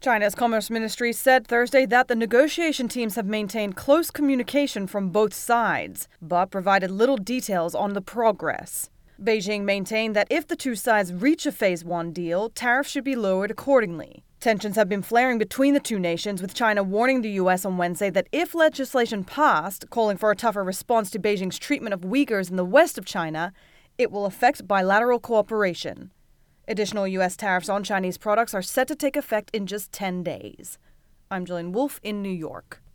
China's Commerce Ministry said Thursday that the negotiation teams have maintained close communication from both sides, but provided little details on the progress. Beijing maintained that if the two sides reach a Phase 1 deal, tariffs should be lowered accordingly. Tensions have been flaring between the two nations, with China warning the U.S. on Wednesday that if legislation passed, calling for a tougher response to Beijing's treatment of Uyghurs in the west of China, it will affect bilateral cooperation. Additional U.S. tariffs on Chinese products are set to take effect in just 10 days. I'm Jillian Wolfe in New York.